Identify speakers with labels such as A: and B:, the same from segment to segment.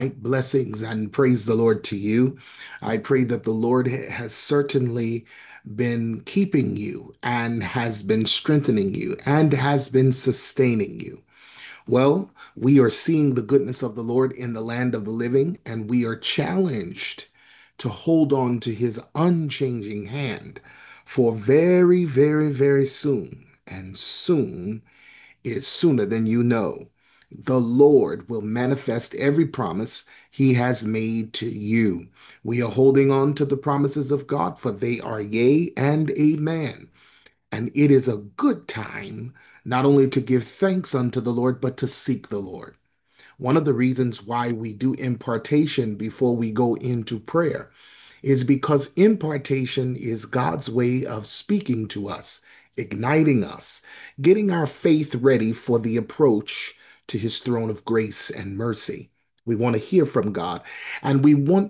A: Blessings and praise the Lord to you. I pray that the Lord has certainly been keeping you and has been strengthening you and has been sustaining you. Well, we are seeing the goodness of the Lord in the land of the living, and we are challenged to hold on to his unchanging hand for very, very, very soon. And soon is sooner than you know. The Lord will manifest every promise he has made to you. We are holding on to the promises of God, for they are yea and amen. And it is a good time not only to give thanks unto the Lord, but to seek the Lord. One of the reasons why we do impartation before we go into prayer is because impartation is God's way of speaking to us, igniting us, getting our faith ready for the approach to his throne of grace and mercy. We want to hear from God, and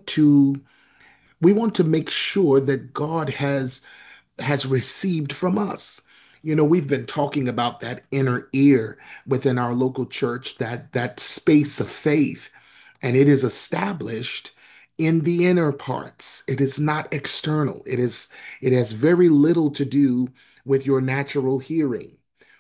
A: we want to make sure that God has received from us. We've been talking about that inner ear within our local church, that space of faith, and it is established in the inner parts. It is not external. It has very little to do with your natural hearing.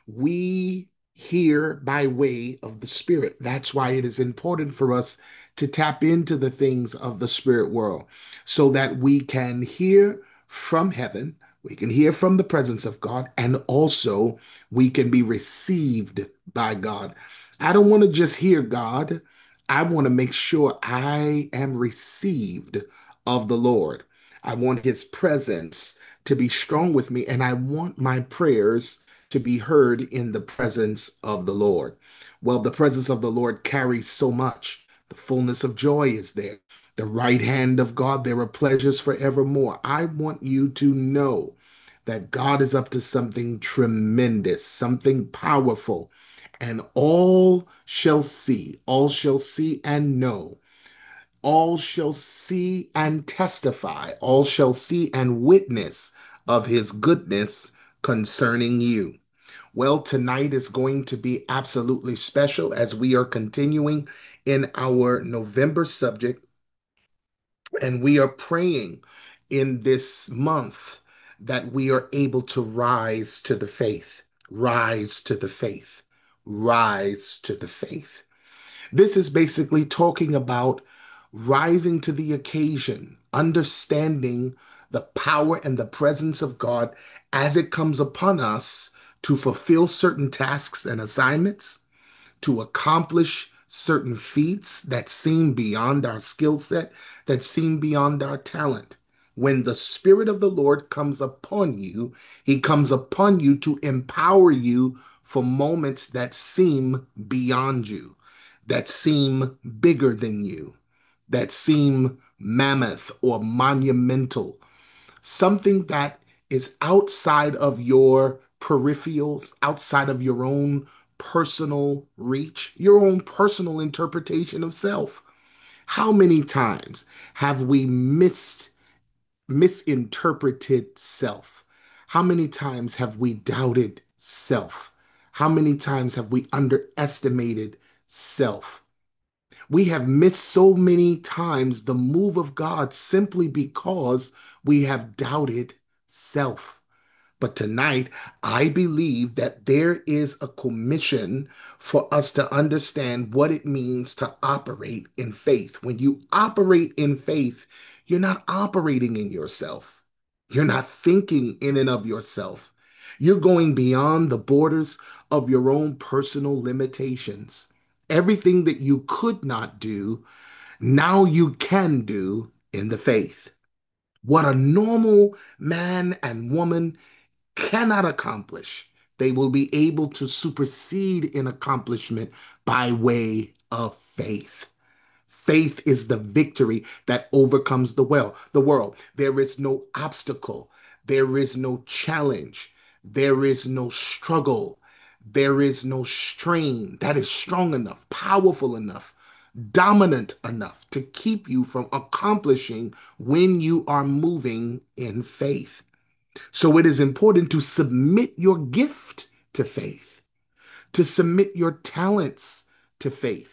A: We hear by way of the Spirit. That's why it is important for us to tap into the things of the spirit world so that we can hear from heaven, we can hear from the presence of God, and also we can be received by God. I don't want to just hear God. I want to make sure I am received of the Lord. I want his presence to be strong with me, and I want my prayers to be heard in the presence of the Lord. Well, the presence of the Lord carries so much. The fullness of joy is there. The right hand of God, there are pleasures forevermore. I want you to know that God is up to something tremendous, something powerful, and all shall see and know, all shall see and testify, all shall see and witness of his goodness concerning you. Well, tonight is going to be absolutely special as we are continuing in our November subject, and we are praying in this month that we are able to rise to the faith, rise to the faith, rise to the faith. This is basically talking about rising to the occasion, understanding the power and the presence of God as it comes upon us to fulfill certain tasks and assignments, to accomplish certain feats that seem beyond our skill set, that seem beyond our talent. When the Spirit of the Lord comes upon you, He comes upon you to empower you for moments that seem beyond you, that seem bigger than you, that seem mammoth or monumental, something that is outside of your peripherals, outside of your own personal reach, your own personal interpretation of self. How many times have we misinterpreted self? How many times have we doubted self? How many times have we underestimated self? We have missed so many times the move of God simply because we have doubted self. But tonight, I believe that there is a commission for us to understand what it means to operate in faith. When you operate in faith, you're not operating in yourself. You're not thinking in and of yourself. You're going beyond the borders of your own personal limitations. Everything that you could not do, now you can do in the faith. What a normal man and woman cannot accomplish, they will be able to supersede in accomplishment by way of faith. Faith is the victory that overcomes the world. There is no obstacle. There is no challenge. There is no struggle. There is no strain that is strong enough, powerful enough, dominant enough to keep you from accomplishing when you are moving in faith. So it is important to submit your gift to faith, to submit your talents to faith,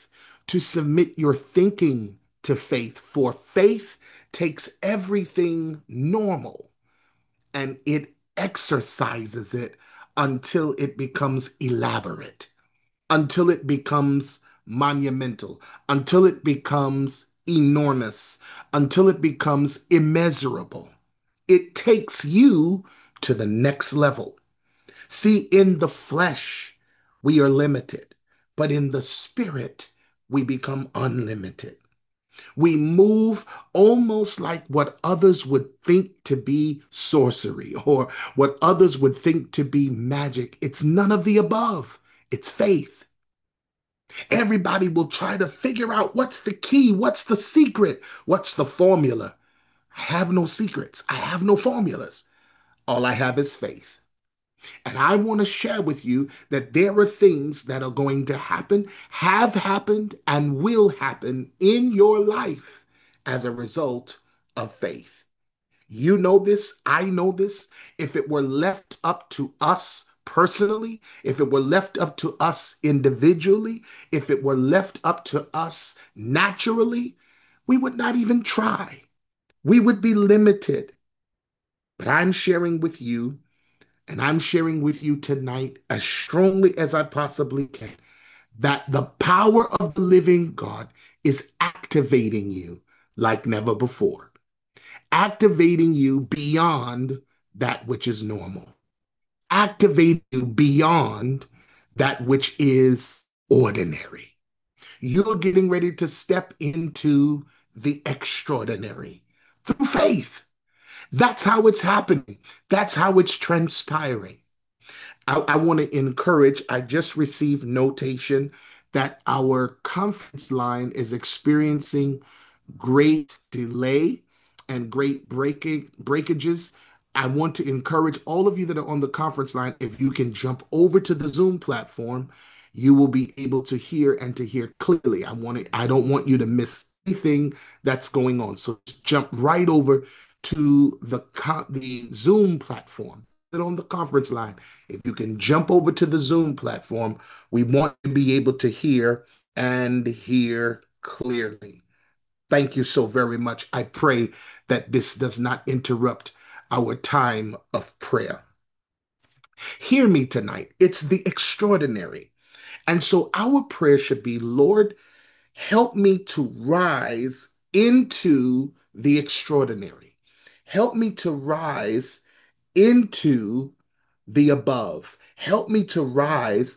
A: to submit your thinking to faith, for faith takes everything normal and it exercises it until it becomes elaborate, until it becomes monumental, until it becomes enormous, until it becomes immeasurable. It takes you to the next level. See, in the flesh, we are limited, but in the spirit, we become unlimited. We move almost like what others would think to be sorcery or what others would think to be magic. It's none of the above. It's faith. Everybody will try to figure out what's the key, what's the secret, what's the formula. I have no secrets, I have no formulas. All I have is faith. And I want to share with you that there are things that are going to happen, have happened, and will happen in your life as a result of faith. You know this, I know this. If it were left up to us personally, if it were left up to us individually, if it were left up to us naturally, we would not even try. We would be limited. But I'm sharing with you, and I'm sharing with you tonight as strongly as I possibly can, that the power of the living God is activating you like never before, activating you beyond that which is normal, activating you beyond that which is ordinary. You're getting ready to step into the extraordinary through faith. That's how it's happening. That's how it's transpiring. I want to encourage, I just received notation that our conference line is experiencing great delay and great breakages. I want to encourage all of you that are on the conference line, if you can jump over to the Zoom platform, you will be able to hear and to hear clearly. I don't want you to miss anything that's going on. So just jump right over to the Zoom platform on the conference line. If you can jump over to the Zoom platform, we want to be able to hear and hear clearly. Thank you so very much. I pray that this does not interrupt our time of prayer. Hear me tonight. It's the extraordinary. And so our prayer should be, Lord, help me to rise into the extraordinary. Help me to rise into the above. Help me to rise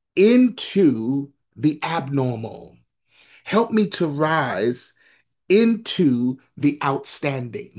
A: into the abnormal. Help me to rise into the outstanding.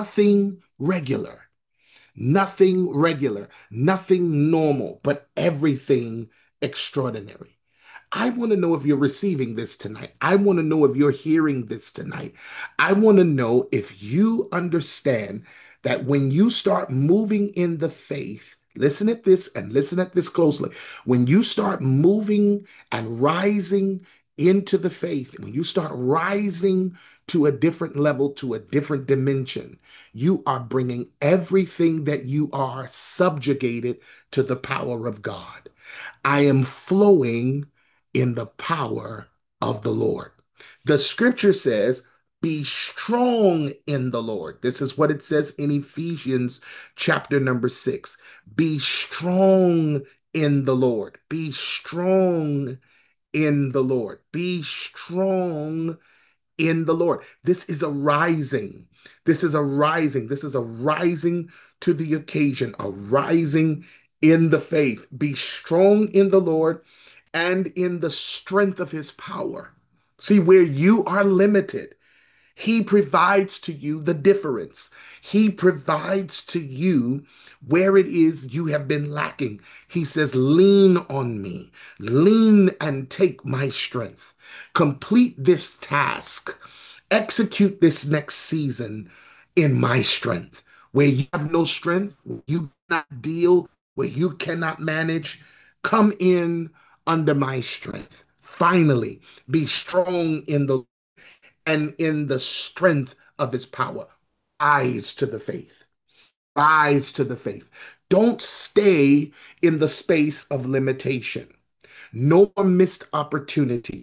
A: Nothing regular, nothing normal, but everything extraordinary. I want to know if you're receiving this tonight. I want to know if you're hearing this tonight. I want to know if you understand that when you start moving in the faith, listen at this and listen at this closely. When you start moving and rising into the faith, when you start rising to a different level, to a different dimension, you are bringing everything that you are subjugated to the power of God. I am flowing in the power of the Lord. The scripture says, be strong in the Lord. This is what it says in Ephesians chapter number 6. Be strong in the Lord. Be strong in the Lord. Be strong in the Lord. This is a rising. This is a rising. This is a rising to the occasion, a rising in the faith. Be strong in the Lord and in the strength of his power. See, where you are limited, he provides to you the difference. He provides to you where it is you have been lacking. He says, lean on me, lean and take my strength. Complete this task, execute this next season in my strength. Where you have no strength, you cannot deal, where you cannot manage, come in under my strength. Finally, be strong in the and in the strength of his power. Rise to the faith. Rise to the faith. Don't stay in the space of limitation. No more missed opportunities.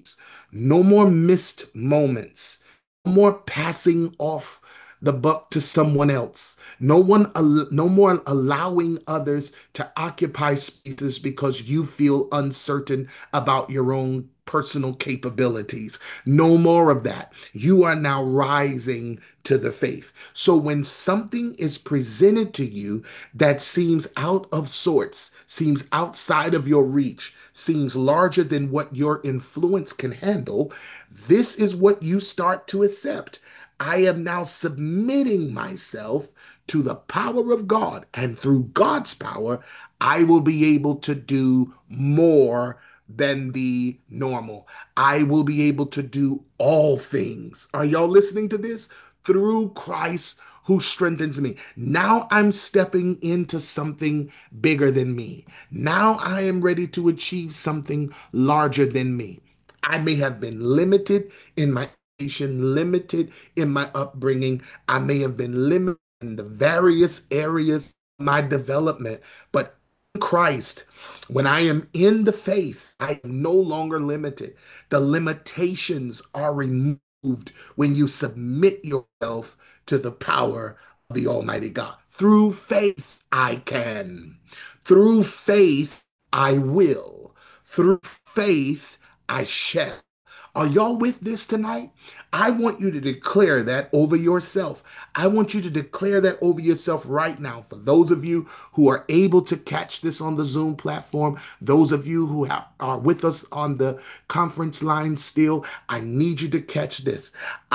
A: No more missed moments. No more passing off the buck to someone else. No more allowing others to occupy spaces because you feel uncertain about your own personal capabilities. No more of that. You are now rising to the faith. So when something is presented to you that seems out of sorts, seems outside of your reach, seems larger than what your influence can handle, this is what you start to accept. I am now submitting myself to the power of God, and through God's power, I will be able to do more than the normal. I will be able to do all things. Are y'all listening to this? Through Christ who strengthens me. Now I'm stepping into something bigger than me. Now I am ready to achieve something larger than me. I may have been limited in my education, limited in my upbringing. I may have been limited in the various areas of my development, but in Christ, when I am in the faith, I am no longer limited. The limitations are removed when you submit yourself to the power of the Almighty God. Through faith, I can. Through faith, I will. Through faith, I shall. Are y'all with this tonight? I want you to declare that over yourself. I want you to declare that over yourself right now. For those of you who are able to catch this on the Zoom platform, those of you who are with us on the conference line still, I need you to catch this.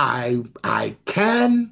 A: I can,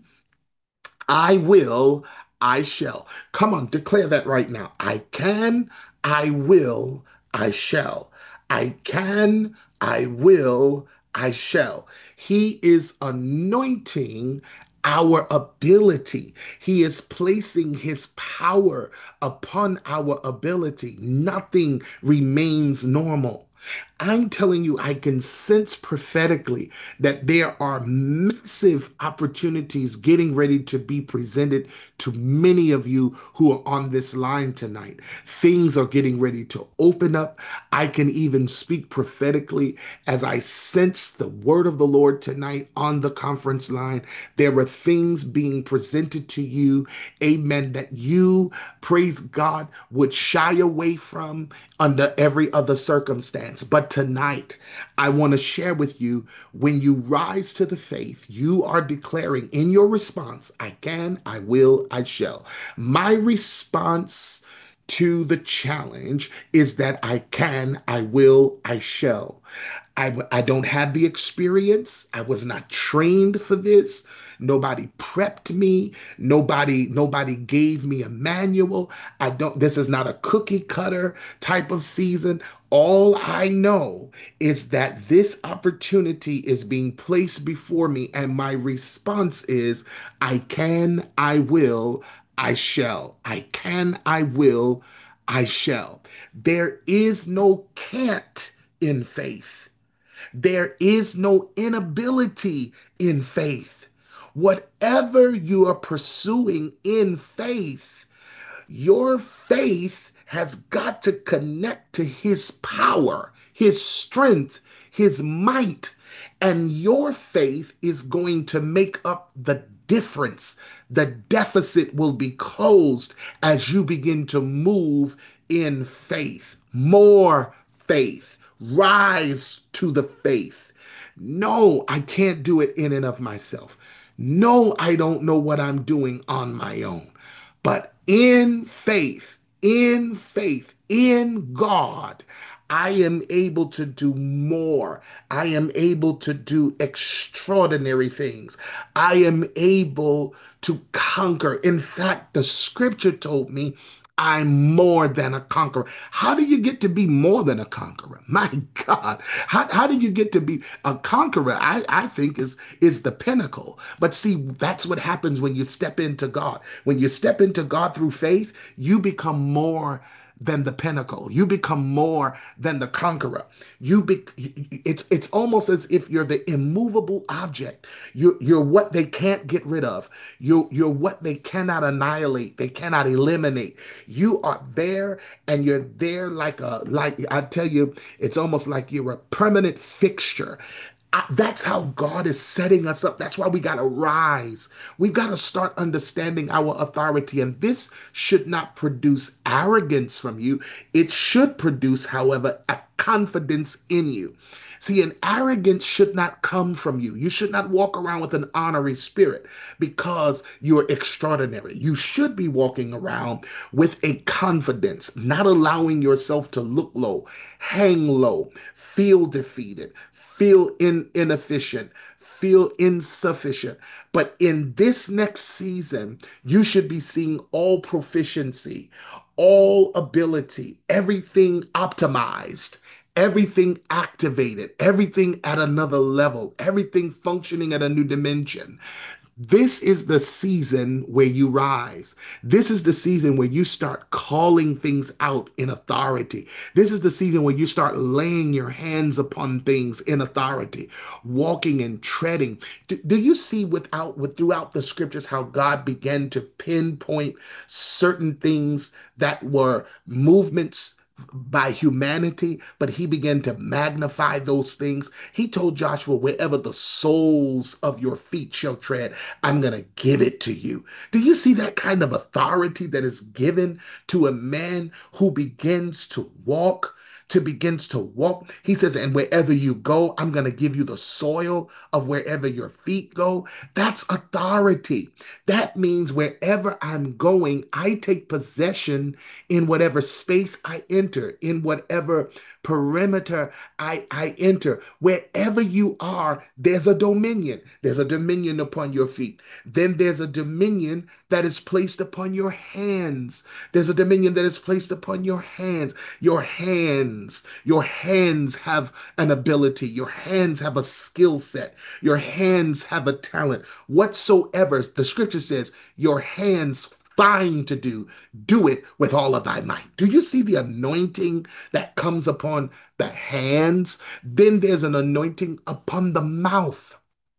A: I will, I shall. Come on, declare that right now. I can, I will, I shall. I can, I will, I shall. He is anointing our ability. He is placing his power upon our ability. Nothing remains normal. I'm telling you, I can sense prophetically that there are massive opportunities getting ready to be presented to many of you who are on this line tonight. Things are getting ready to open up. I can even speak prophetically as I sense the word of the Lord tonight on the conference line. There are things being presented to you, amen, that you, praise God, would shy away from under every other circumstance. But tonight, I want to share with you when you rise to the faith, you are declaring in your response, I can, I will, I shall. My response to the challenge is that I can, I will, I shall. I don't have the experience. I was not trained for this. Nobody prepped me. Nobody gave me a manual. This is not a cookie cutter type of season. All I know is that this opportunity is being placed before me, and my response is I can, I will, I shall. I can, I will, I shall. There is no can't in faith. There is no inability in faith. Whatever you are pursuing in faith, your faith has got to connect to his power, his strength, his might, and your faith is going to make up the difference. The deficit will be closed as you begin to move in faith. More faith. Rise to the faith. No, I can't do it in and of myself. No, I don't know what I'm doing on my own. But in faith, in God, I am able to do more. I am able to do extraordinary things. I am able to conquer. In fact, the scripture told me I'm more than a conqueror. How do you get to be more than a conqueror? My God. How do you get to be a conqueror? I think is the pinnacle. But see, that's what happens when you step into God. When you step into God through faith, you become more than the pinnacle. You become more than the conqueror. It's almost as if you're the immovable object. You're what they can't get rid of. You're what they cannot annihilate. They cannot eliminate. You are there, and you're there like I tell you, it's almost like you're a permanent fixture. That's how God is setting us up. That's why we got to rise. We've got to start understanding our authority. And this should not produce arrogance from you. It should produce, however, a confidence in you. See, an arrogance should not come from you. You should not walk around with an honorary spirit because you're extraordinary. You should be walking around with a confidence, not allowing yourself to look low, hang low, feel defeated, feel inefficient, feel insufficient. But in this next season, you should be seeing all proficiency, all ability, everything optimized, everything activated, everything at another level, everything functioning at a new dimension. This is the season where you rise. This is the season where you start calling things out in authority. This is the season where you start laying your hands upon things in authority, walking and treading. Do you see throughout the scriptures how God began to pinpoint certain things that were movements by humanity, but he began to magnify those things. He told Joshua, wherever the soles of your feet shall tread, I'm going to give it to you. Do you see that kind of authority that is given to a man who begins to walk? Begins to walk. He says, and wherever you go, I'm going to give you the soil of wherever your feet go. That's authority. That means wherever I'm going, I take possession in whatever space I enter, in whatever perimeter I enter. Wherever you are, there's a dominion. There's a dominion upon your feet. Then there's a dominion that is placed upon your hands. There's a dominion that is placed upon your hands. Your hands have an ability. Your hands have a skill set. Your hands have a talent. Whatsoever the scripture says, your hands find to do, do it with all of thy might. Do you see the anointing that comes upon the hands? Then there's an anointing upon the mouth.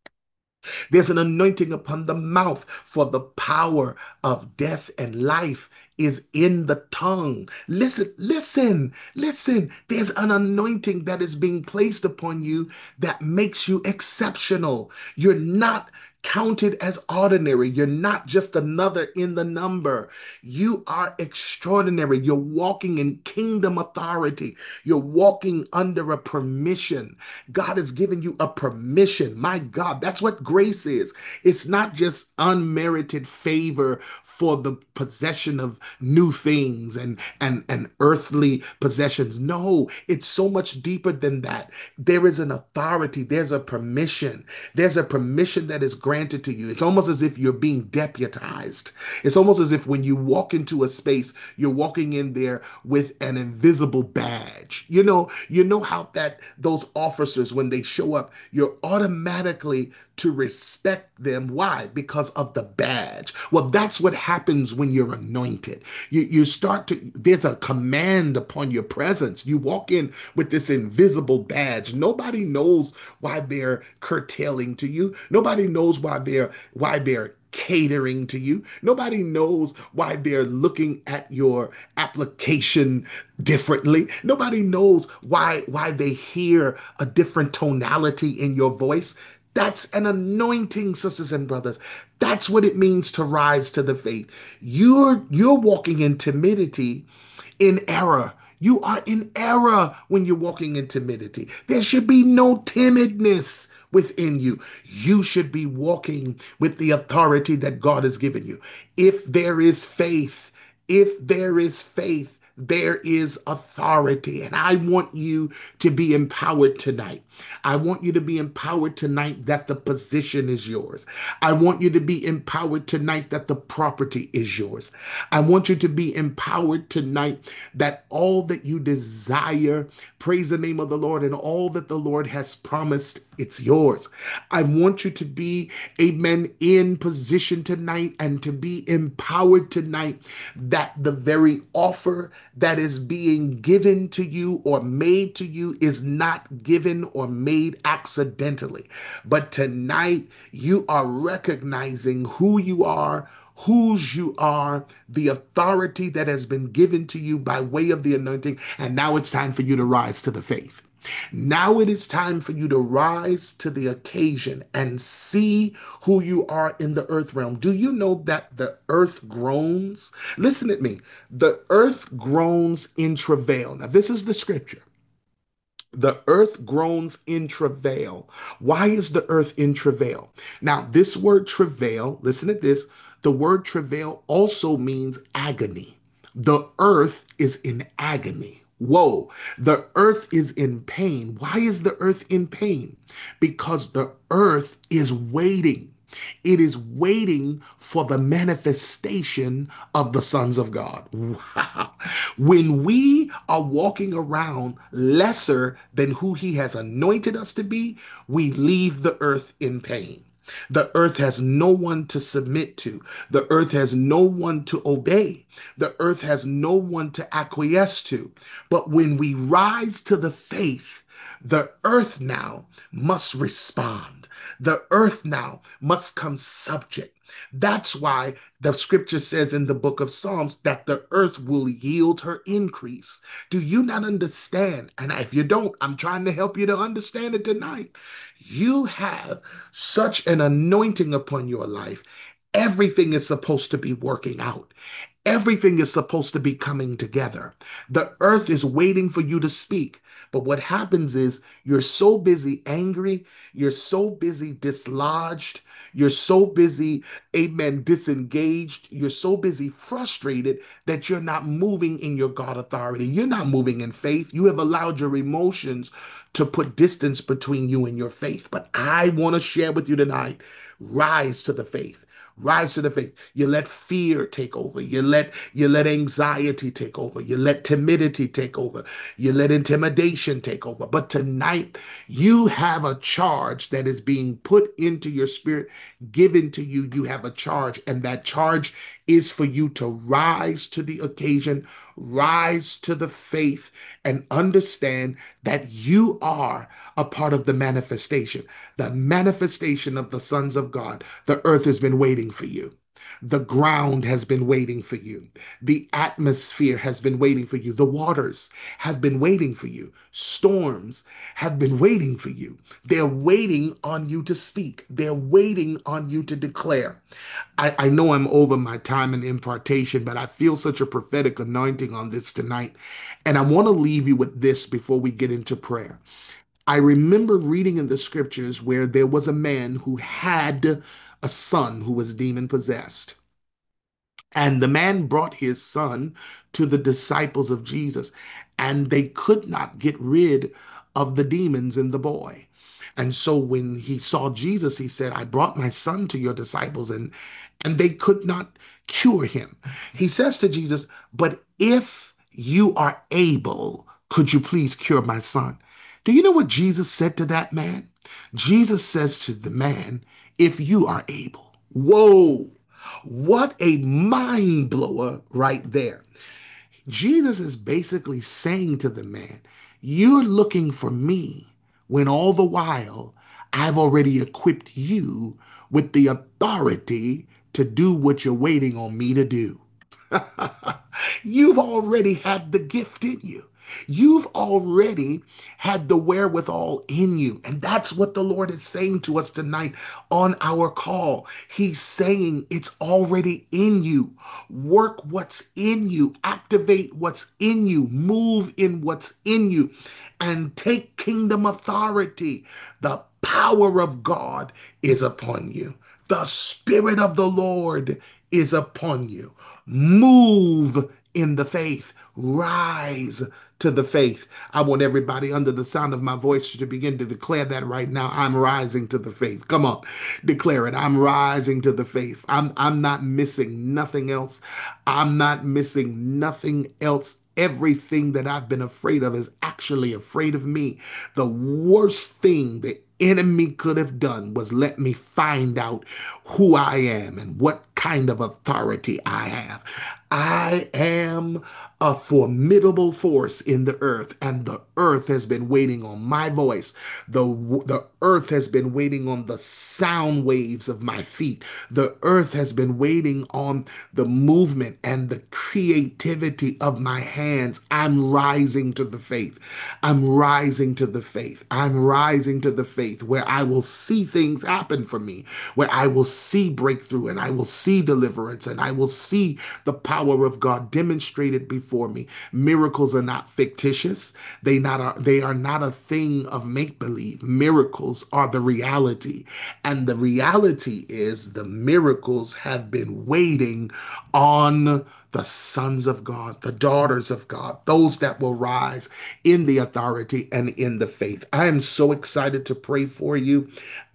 A: There's an anointing upon the mouth, for the power of death and life is in the tongue. Listen, listen, listen. There's an anointing that is being placed upon you that makes you exceptional. You're not counted as ordinary. You're not just another in the number. You are extraordinary. You're walking in kingdom authority. You're walking under a permission. God has given you a permission. My God, that's what grace is. It's not just unmerited favor for the possession of new things and earthly possessions. No, it's so much deeper than that. There is an authority, there's a permission. There's a permission that is granted to you. It's almost as if you're being deputized. It's almost as if when you walk into a space, you're walking in there with an invisible badge. You know how that those officers, when they show up, you're automatically to respect them. Why? Because of the badge. Well, that's what happens when you're anointed. You start to, there's a command upon your presence. You walk in with this invisible badge. Nobody knows why they're curtailing to you. Nobody knows why they're catering to you. Nobody knows why they're looking at your application differently. Nobody knows why they hear a different tonality in your voice. That's an anointing, sisters and brothers. That's what it means to rise to the faith. You're walking in timidity, in error. You are in error when you're walking in timidity. There should be no timidness within you. You should be walking with the authority that God has given you. If there is faith, if there is faith, there is authority. And I want you to be empowered tonight. I want you to be empowered tonight that the position is yours. I want you to be empowered tonight that the property is yours. I want you to be empowered tonight that all that you desire, praise the name of the Lord, and all that the Lord has promised, it's yours. I want you to be, amen, in position tonight and to be empowered tonight that the very offer that is being given to you or made to you is not given or made accidentally. But tonight you are recognizing who you are, whose you are, the authority that has been given to you by way of the anointing. And now it's time for you to rise to the faith. Now it is time for you to rise to the occasion and see who you are in the earth realm. Do you know that the earth groans? Listen at me. The earth groans in travail. Now, this is the scripture. The earth groans in travail. Why is the earth in travail? Now, this word travail, listen to this. The word travail also means agony. The earth is in agony. Whoa, the earth is in pain. Why is the earth in pain? Because the earth is waiting. It is waiting for the manifestation of the sons of God. Wow. When we are walking around lesser than who he has anointed us to be, we leave the earth in pain. The earth has no one to submit to. The earth has no one to obey. The earth has no one to acquiesce to. But when we rise to the faith, the earth now must respond. The earth now must come subject. That's why the scripture says in the book of Psalms that the earth will yield her increase. Do you not understand? And if you don't, I'm trying to help you to understand it tonight. You have such an anointing upon your life. Everything is supposed to be working out. Everything is supposed to be coming together. The earth is waiting for you to speak. But what happens is you're so busy angry, you're so busy dislodged, you're so busy, amen, disengaged, you're so busy frustrated that you're not moving in your God authority. You're not moving in faith. You have allowed your emotions to put distance between you and your faith. But I want to share with you tonight, rise to the faith. Rise to the faith. You let fear take over. You let anxiety take over. You let timidity take over. You let intimidation take over. But tonight you have a charge that is being put into your spirit, given to you. You have a charge, and that charge is for you to rise to the occasion, rise to the faith, and understand that you are a part of the manifestation of the sons of God. The earth has been waiting for you. The ground has been waiting for you. The atmosphere has been waiting for you. The waters have been waiting for you. Storms have been waiting for you. They're waiting on you to speak. They're waiting on you to declare. I know I'm over my time in impartation, but I feel such a prophetic anointing on this tonight. And I want to leave you with this before we get into prayer. I remember reading in the scriptures where there was a man who had a son who was demon possessed. And the man brought his son to the disciples of Jesus, and they could not get rid of the demons in the boy. And so when he saw Jesus, he said, I brought my son to your disciples, and they could not cure him. He says to Jesus, but if you are able, could you please cure my son? Do you know what Jesus said to that man? Jesus says to the man, if you are able. Whoa. What a mind blower right there. Jesus is basically saying to the man, you're looking for me when all the while I've already equipped you with the authority to do what you're waiting on me to do. You've already had the gift in you. You've already had the wherewithal in you. And that's what the Lord is saying to us tonight on our call. He's saying it's already in you. Work what's in you, activate what's in you, move in what's in you, and take kingdom authority. The power of God is upon you. The Spirit of the Lord is upon you. Move in the faith. Rise to the faith. I want everybody under the sound of my voice to begin to declare that right now. I'm rising to the faith. Come on, declare it. I'm rising to the faith. I'm not missing nothing else. I'm not missing nothing else. Everything that I've been afraid of is actually afraid of me. The worst thing the enemy could have done was let me find out who I am and what kind of authority I have. I am a formidable force in the earth, and the earth has been waiting on my voice. The earth has been waiting on the sound waves of my feet. The earth has been waiting on the movement and the creativity of my hands. I'm rising to the faith. I'm rising to the faith. I'm rising to the faith where I will see things happen for me, where I will see breakthrough and I will see deliverance and I will see the power of God demonstrated before me. Miracles are not fictitious. They are not a thing of make believe. Miracles are the reality. And the reality is the miracles have been waiting on the sons of God, the daughters of God, those that will rise in the authority and in the faith. I am so excited to pray for you.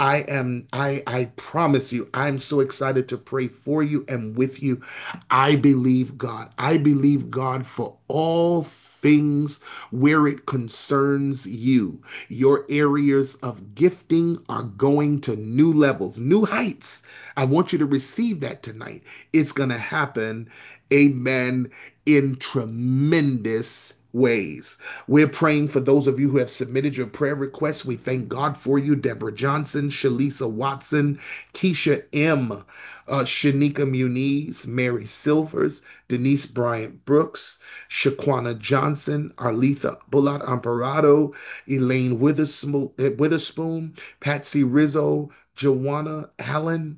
A: I promise you, I'm so excited to pray for you and with you. I believe God. I believe God for all things where it concerns you. Your areas of gifting are going to new levels, new heights. I want you to receive that tonight. It's going to happen, amen, in tremendous ways. We're praying for those of you who have submitted your prayer requests. We thank God for you. Deborah Johnson, Shalisa Watson, Keisha M., Shanika Muniz, Mary Silvers, Denise Bryant Brooks, Shaquana Johnson, Arletha Bullard Amparado, Elaine Witherspoon, Patsy Rizzo, Joanna Allen,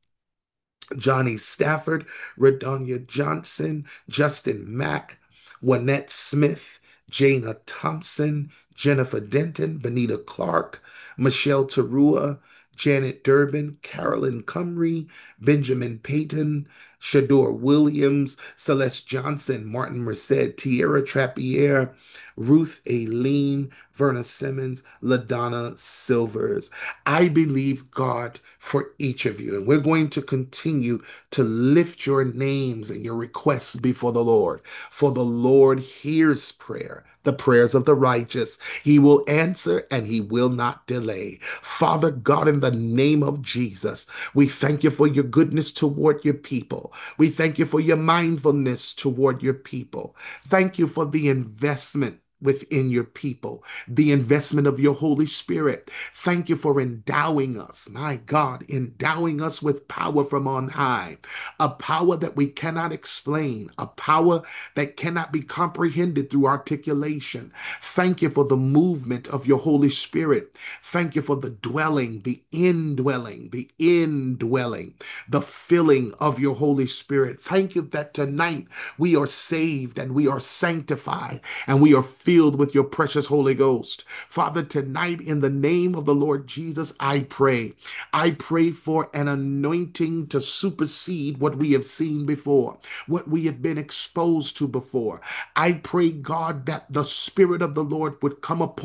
A: Johnny Stafford, Redonia Johnson, Justin Mack, Wynette Smith, Jana Thompson, Jennifer Denton, Benita Clark, Michelle Tarua, Janet Durbin, Carolyn Cumry, Benjamin Payton, Shador Williams, Celeste Johnson, Martin Merced, Tierra Trappier, Ruth Aileen, Verna Simmons, LaDonna Silvers. I believe God for each of you. And we're going to continue to lift your names and your requests before the Lord. For the Lord hears prayer, the prayers of the righteous. He will answer and he will not delay. Father God, in the name of Jesus, we thank you for your goodness toward your people. We thank you for your mindfulness toward your people. Thank you for the investment within your people, the investment of your Holy Spirit. Thank you for endowing us, my God, endowing us with power from on high, a power that we cannot explain, a power that cannot be comprehended through articulation. Thank you for the movement of your Holy Spirit. Thank you for the dwelling, the indwelling, the filling of your Holy Spirit. Thank you that tonight we are saved and we are sanctified and we are filled with your precious Holy Ghost. Father, tonight in the name of the Lord Jesus, I pray. I pray for an anointing to supersede what we have seen before, what we have been exposed to before. I pray, God, that the Spirit of the Lord would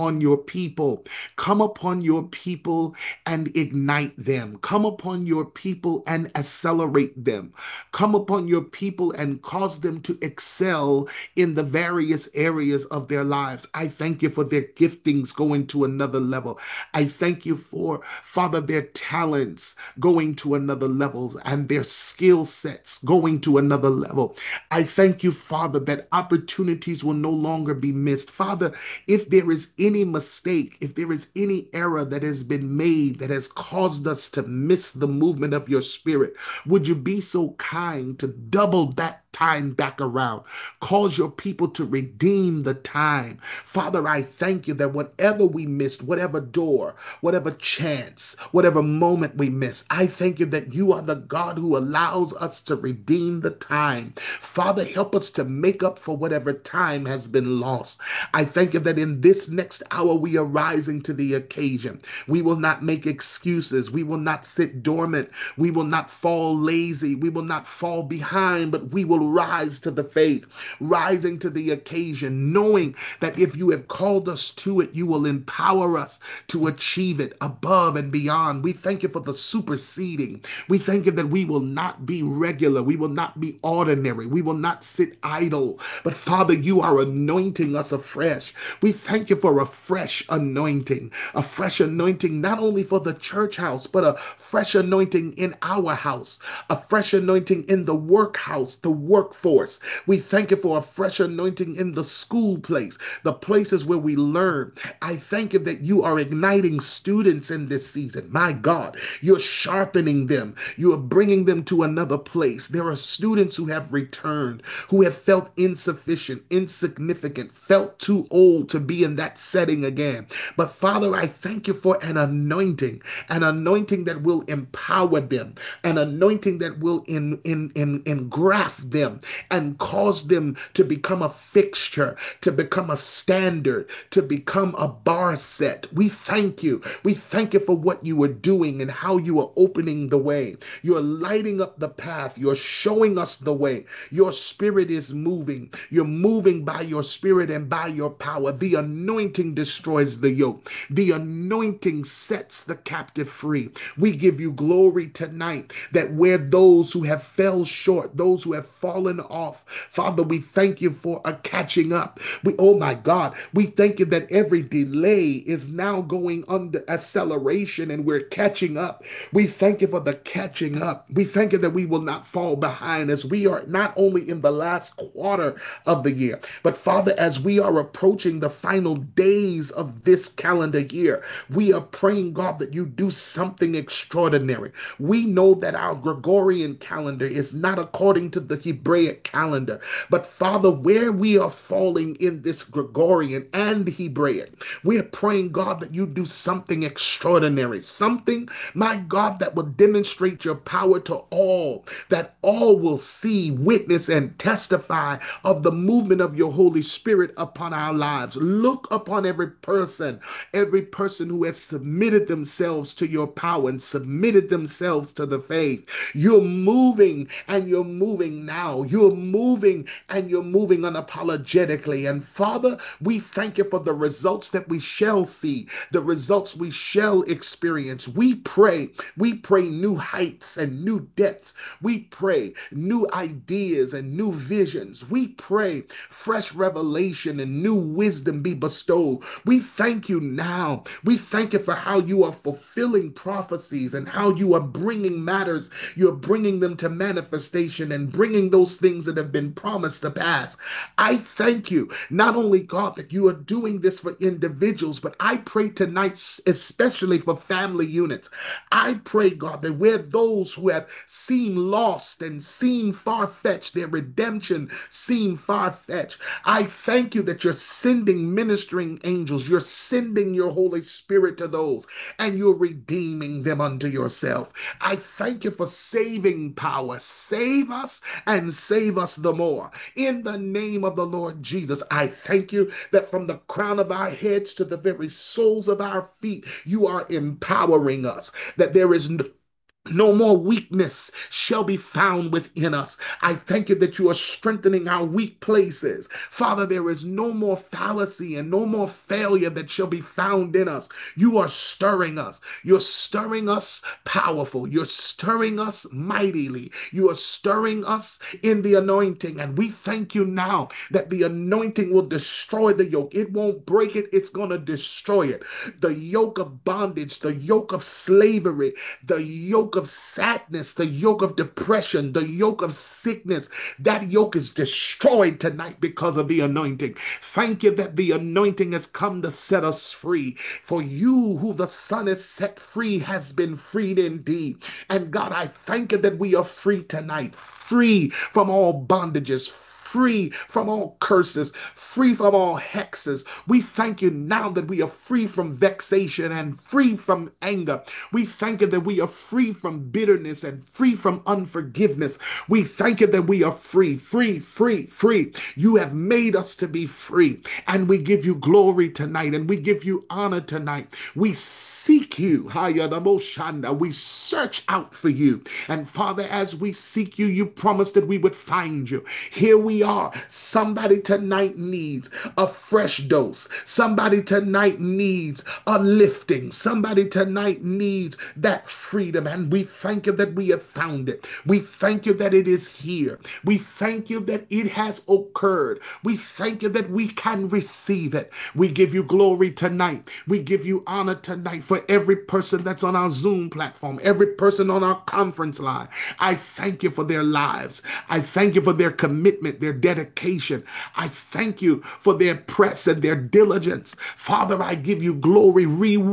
A: come upon your people and ignite them, come upon your people and accelerate them, come upon your people and cause them to excel in the various areas of their lives. I thank you for their giftings going to another level. I thank you for, Father, their talents going to another level and their skill sets going to another level. I thank you, Father, that opportunities will no longer be missed. Father, if there is any mistake, if there is any error that has been made that has caused us to miss the movement of your spirit, would you be so kind to double that time back around? Cause your people to redeem the time. Father, I thank you that whatever we missed, whatever door, whatever chance, whatever moment we miss, I thank you that you are the God who allows us to redeem the time. Father, help us to make up for whatever time has been lost. I thank you that in this next hour we are rising to the occasion. We will not make excuses. We will not sit dormant. We will not fall lazy. We will not fall behind, but we will rise to the faith, rising to the occasion, knowing that if you have called us to it, you will empower us to achieve it above and beyond. We thank you for the superseding. We thank you that we will not be regular. We will not be ordinary. We will not sit idle. But Father, you are anointing us afresh. We thank you for a fresh anointing not only for the church house, but a fresh anointing in our house, a fresh anointing in the workhouse, the workforce. We thank you for a fresh anointing in the school place, the places where we learn. I thank you that you are igniting students in this season. My God, you're sharpening them. You are bringing them to another place. There are students who have returned, who have felt insufficient, insignificant, felt too old to be in that setting again. But Father, I thank you for an anointing that will empower them, an anointing that will engraft them and cause them to become a fixture, to become a standard, to become a bar set. We thank you. We thank you for what you are doing and how you are opening the way. You're lighting up the path. You're showing us the way. Your spirit is moving. You're moving by your spirit and by your power. The anointing destroys the yoke. The anointing sets the captive free. We give you glory tonight that where those who have fell short, those who have fallen off, Father, we thank you for a catching up. Oh my God, we thank you that every delay is now going under acceleration and we're catching up. We thank you for the catching up. We thank you that we will not fall behind as we are not only in the last quarter of the year, but Father, as we are approaching the final days of this calendar year, we are praying, God, that you do something extraordinary. We know that our Gregorian calendar is not according to the Hebraic calendar, but Father, where we are falling in this Gregorian and Hebraic, we are praying, God, that you do something extraordinary, something, my God, that will demonstrate your power to all, that all will see, witness, and testify of the movement of your Holy Spirit upon our lives. Look upon every person who has submitted themselves to your power and submitted themselves to the faith. You're moving and you're moving now. You're moving and you're moving unapologetically. And Father, we thank you for the results that we shall see, the results we shall experience. We pray new heights and new depths. We pray new ideas and new visions. We pray fresh revelation and new wisdom be bestowed. We thank you now. We thank you for how you are fulfilling prophecies and how you are bringing matters, you're bringing them to manifestation and bringing those things that have been promised to pass. I thank you, not only God, that you are doing this for individuals, but I pray tonight, especially for family units. I pray, God, that where those who have seemed lost and seemed far-fetched, their redemption seemed far-fetched, I thank you that you're sending ministering angels, you're sending your Holy Spirit to those, and you're redeeming them unto yourself. I thank you for saving power. Save us and save us the more. In the name of the Lord Jesus, I thank you that from the crown of our heads to the very soles of our feet, you are empowering us, that there is no more weakness shall be found within us. I thank you that you are strengthening our weak places. Father, there is no more fallacy and no more failure that shall be found in us. You are stirring us. You're stirring us powerful. You're stirring us mightily. You are stirring us in the anointing. And we thank you now that the anointing will destroy the yoke. It won't break it. It's going to destroy it. The yoke of bondage, the yoke of slavery, the yoke of sadness, the yoke of depression, the yoke of sickness, that yoke is destroyed tonight because of the anointing. Thank you that the anointing has come to set us free. For you who the Son has set free has been freed indeed. And God, I thank you that we are free tonight, free from all bondages, free from all curses, free from all hexes. We thank you now that we are free from vexation and free from anger. We thank you that we are free from bitterness and free from unforgiveness. We thank you that we are free, free, free, free. You have made us to be free. And we give you glory tonight and we give you honor tonight. We seek you. Hayadamoshanda. We search out for you. And Father, as we seek you, you promised that we would find you. Here we we are. Somebody tonight needs a fresh dose. Somebody tonight needs a lifting. Somebody tonight needs that freedom. And we thank you that we have found it. We thank you that it is here. We thank you that it has occurred. We thank you that we can receive it. We give you glory tonight. We give you honor tonight for every person that's on our Zoom platform, every person on our conference line. I thank you for their lives. I thank you for their commitment, their dedication. I thank you for their press and their diligence. Father, I give you glory.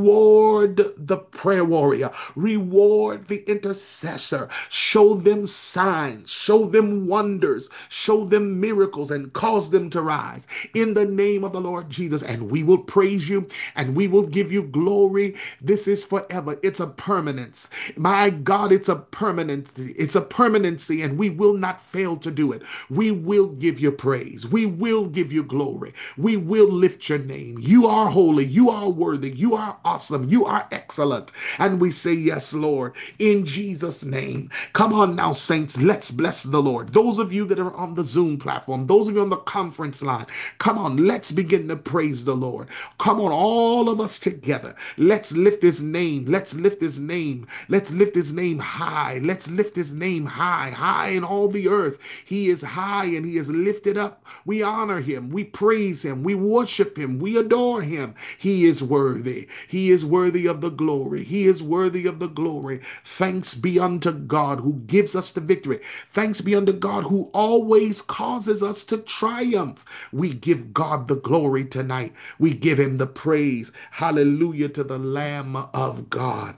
A: Reward the prayer warrior. Reward the intercessor. Show them signs. Show them wonders. Show them miracles and cause them to rise in the name of the Lord Jesus. And we will praise you and we will give you glory. This is forever. It's a permanence. My God, it's a permanency. It's a permanency, and we will not fail to do it. We will give you praise. We will give you glory. We will lift your name. You are holy. You are worthy. You are awesome. You are excellent. And we say, yes, Lord, in Jesus' name. Come on now, saints. Let's bless the Lord. Those of you that are on the Zoom platform, those of you on the conference line, come on, let's begin to praise the Lord. Come on, all of us together. Let's lift his name. Let's lift his name. Let's lift his name high. Let's lift his name high, high in all the earth. He is high and he is lifted up. We honor him. We praise him. We worship him. We adore him. He is worthy. He is worthy of the glory. He is worthy of the glory. Thanks be unto God who gives us the victory. Thanks be unto God who always causes us to triumph. We give God the glory tonight. We give him the praise. Hallelujah to the Lamb of God.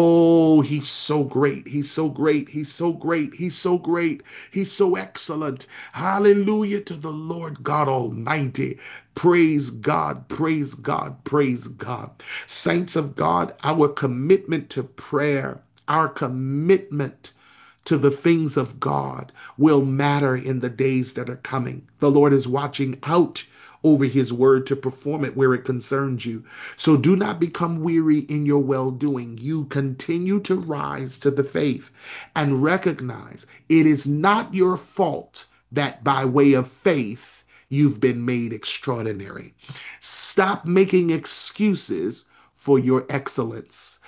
A: Oh, he's so great. He's so great. He's so great. He's so great. He's so excellent. Hallelujah to the Lord God Almighty. Praise God, praise God, praise God. Saints of God, our commitment to prayer, our commitment to the things of God will matter in the days that are coming. The Lord is watching out over his word to perform it where it concerns you. So do not become weary in your well-doing. You continue to rise to the faith and recognize it is not your fault that by way of faith you've been made extraordinary. Stop making excuses for your excellence.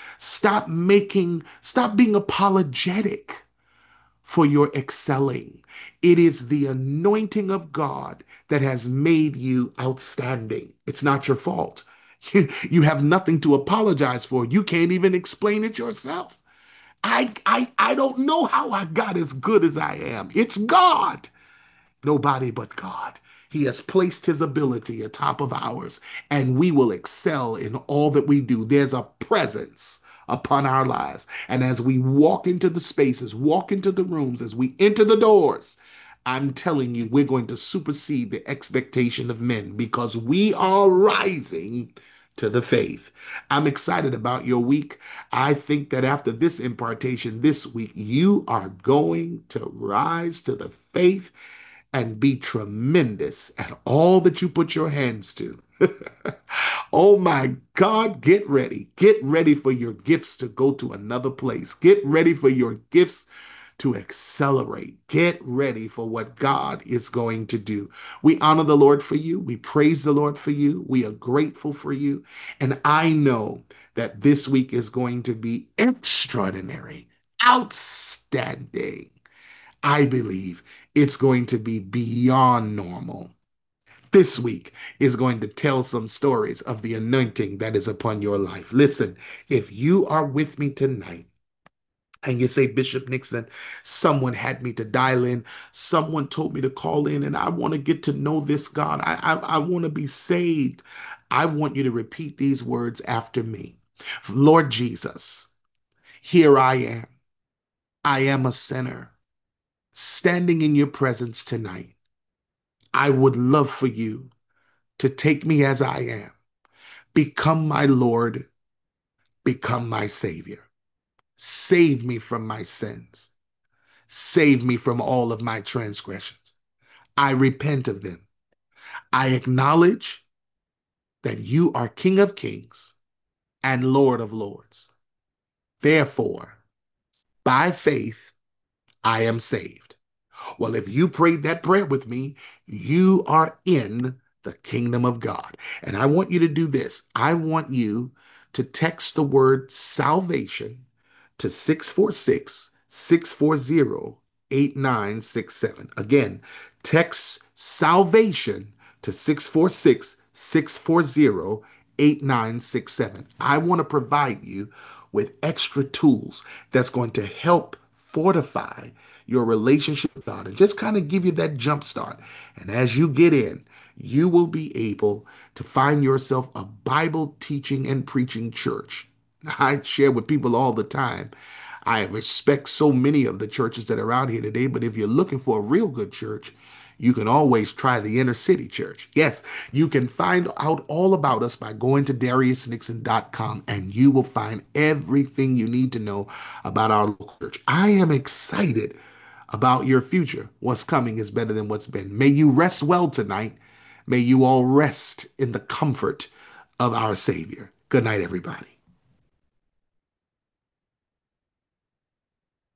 A: Stop being apologetic for your excelling. It is the anointing of God that has made you outstanding. It's not your fault. You have nothing to apologize for. You can't even explain it yourself. I don't know how I got as good as I am. It's God. Nobody but God. He has placed his ability atop of ours, and we will excel in all that we do. There's a presence upon our lives. And as we walk into the spaces, walk into the rooms, as we enter the doors, I'm telling you, we're going to supersede the expectation of men because we are rising to the faith. I'm excited about your week. I think that after this impartation this week, you are going to rise to the faith and be tremendous at all that you put your hands to. Oh my God, get ready. Get ready for your gifts to go to another place. Get ready for your gifts to accelerate. Get ready for what God is going to do. We honor the Lord for you. We praise the Lord for you. We are grateful for you. And I know that this week is going to be extraordinary, outstanding. I believe it's going to be beyond normal. This week is going to tell some stories of the anointing that is upon your life. Listen, if you are with me tonight, and you say, Bishop Nixon, someone had me to dial in. Someone told me to call in, and I want to get to know this God. I want to be saved. I want you to repeat these words after me. Lord Jesus, here I am. I am a sinner standing in your presence tonight. I would love for you to take me as I am, become my Lord, become my Savior. Save me from my sins. Save me from all of my transgressions. I repent of them. I acknowledge that you are King of Kings and Lord of Lords. Therefore, by faith, I am saved. Well, if you prayed that prayer with me, you are in the kingdom of God. And I want you to do this. I want you to text the word salvation to 646-640-8967. Again, text salvation to 646-640-8967. I want to provide you with extra tools that's going to help fortify your relationship with God and just kind of give you that jump start. And as you get in, you will be able to find yourself a Bible teaching and preaching church. I share with people all the time. I respect so many of the churches that are out here today, but if you're looking for a real good church, you can always try the inner city church. Yes, you can find out all about us by going to DariusNixon.com, and you will find everything you need to know about our local church. I am excited about your future. What's coming is better than what's been. May you rest well tonight. May you all rest in the comfort of our Savior. Good night, everybody.